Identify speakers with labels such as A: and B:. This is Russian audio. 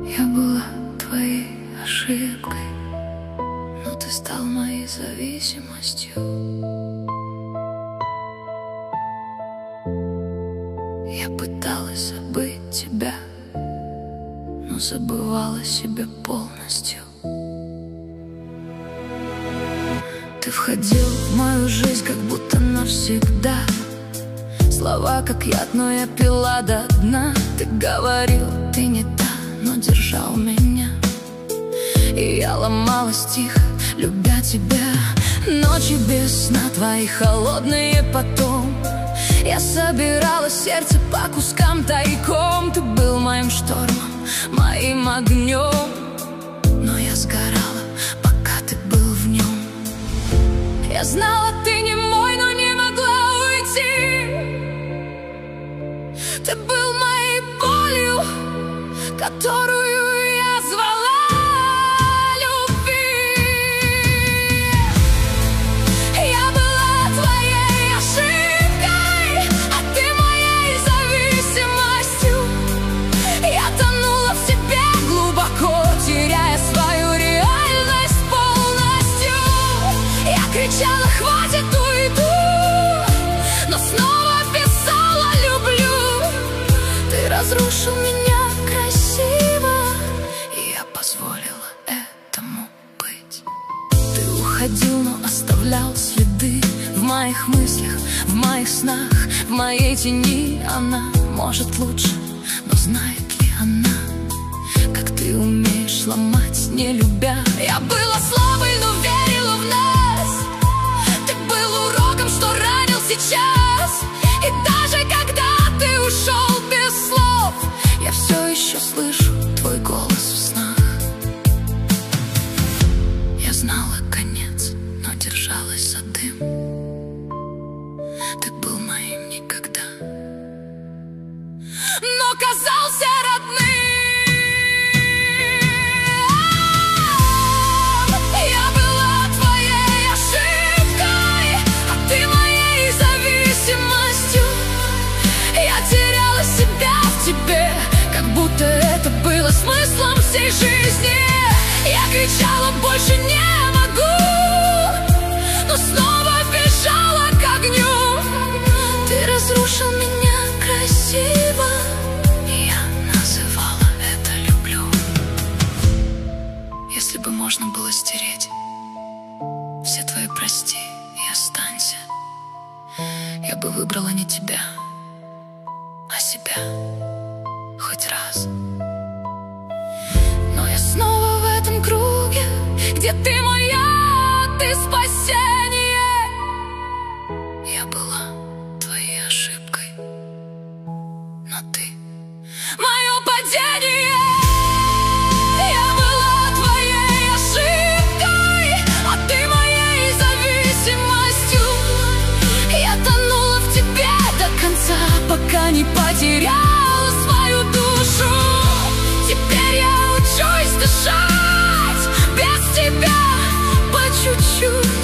A: Я была твоей ошибкой, но ты стал моей зависимостью. Я пыталась забыть тебя, но забывала себя полностью. Ты входил в мою жизнь как будто навсегда. Слова как яд, но я пила до дна. Ты говорил, ты не та, но держал меня. И я ломалась тихо, любя тебя. Ночи без сна твои холодные потом. Я собирала сердце по кускам тайком. Ты был моим штормом, моим огнем, но я сгорала, пока ты был в нем. Я знала, ты не мой, но не могла уйти. Ты был моей болью, которую я звала любви. Я была твоей ошибкой, а ты моей зависимостью. Я тонула в тебе глубоко, теряя свою реальность полностью. Я кричала, хватит, уйду, но снова писала, люблю. Ты разрушил меня красиво, и я позволила этому быть. Ты уходил, но оставлял следы в моих мыслях, в моих снах, в моей тени. Она может лучше, но знает ли она, как ты умеешь ломать, не любя? Я была слабой, но верила в нас. Ты был уроком, что ранил сейчас. И даже когда ты ушел без слов, я все еще слышу твой голос в снах. Я знала конец, но держалась за дым. Ты был моим никогда, но казался родным. Я была твоей ошибкой, а ты моей зависимостью. Я теряла себя в тебе, как будто это было смыслом всей жизни. Я кричала, больше не могу, но снова бежала к огню. Ты разрушил меня красиво, и я называла это люблю. Если бы можно было стереть все твои прости и останься, я бы выбрала не тебя, а себя хоть раз. Но я снова в этом круге, где ты моя, ты спасение. Я была твоей ошибкой, но ты мое падение. Я была твоей ошибкой, а ты моей зависимостью. Я тонула в тебе до конца, пока не потеряла свою душу. Теперь я учусь дышать без тебя по чуть-чуть.